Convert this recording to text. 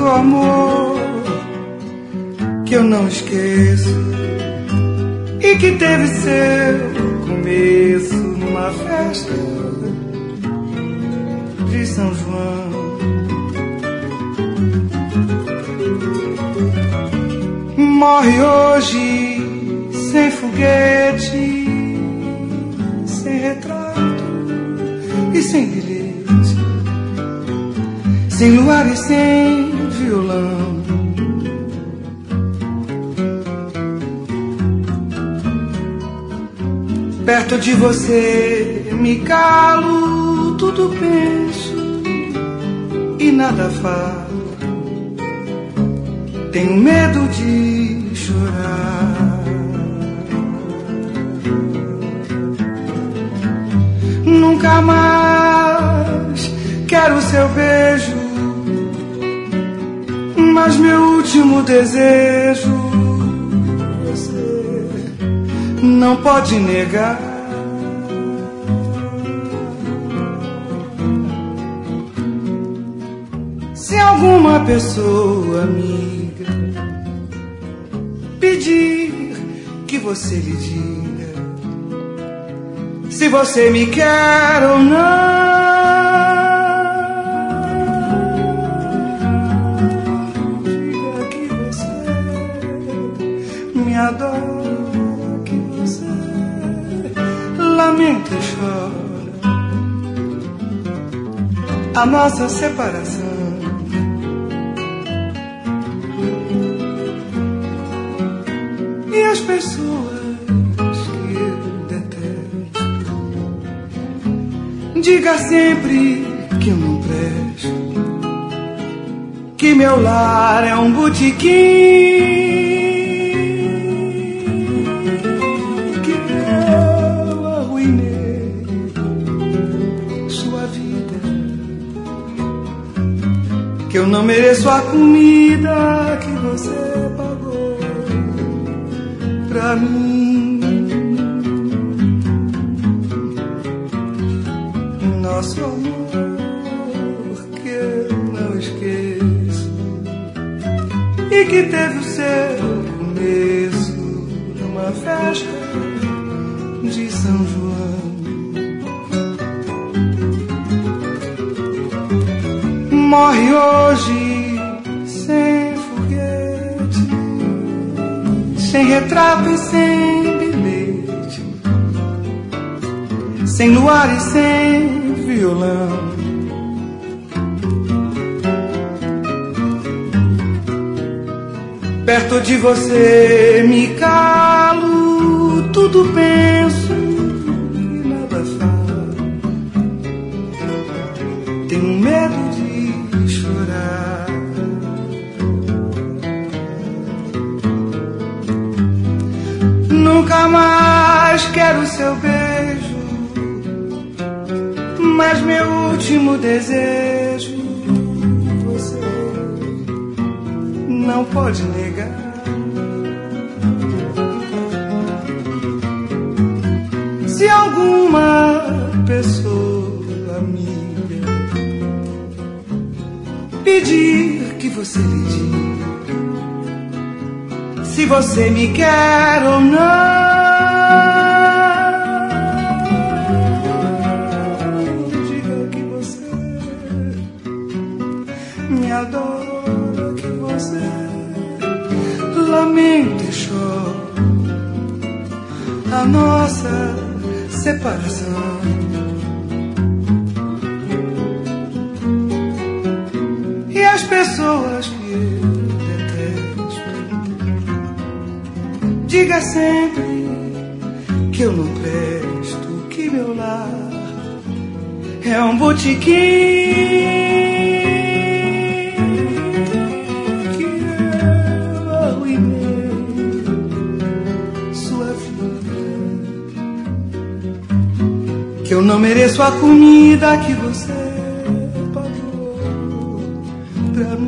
nosso amor, que eu não esqueço e que teve seu começo numa festa de São João. Morre hoje sem foguete, sem retrato e sem bilhete, sem luar e sem violão. Perto de você me calo, tudo penso e nada falo. Tenho medo de chorar. Nunca mais quero seu beijo, mas meu último desejo você não pode negar. Se alguma pessoa amiga pedir que você lhe diga se você me quer ou não, diga que você me adora, que você lamenta e chora a nossa separação. E as pessoas que eu detesto, diga sempre que eu não presto, que meu lar é um botequim, que eu arruinei sua vida, que eu não mereço a comida que você pagou pra mim. Nosso amor que eu não esqueço e que teve o seu começo numa festa de São João. Morre hoje sem foguete, sem retrato e sem bilhete, sem luar e sem violão. Perto de você me calo, tudo penso e nada falo. Tenho medo de chorar. Nunca mais quero seu beijo, mas meu último desejo você não pode negar. Se alguma pessoa amiga pedir que você lhe diga se você me quer ou não, me adora, que você lamenta e chora a nossa separação. E as pessoas que eu detesto, diga sempre que eu não presto, que meu lar é um botequim, que eu não mereço a comida que você pagou pra mim.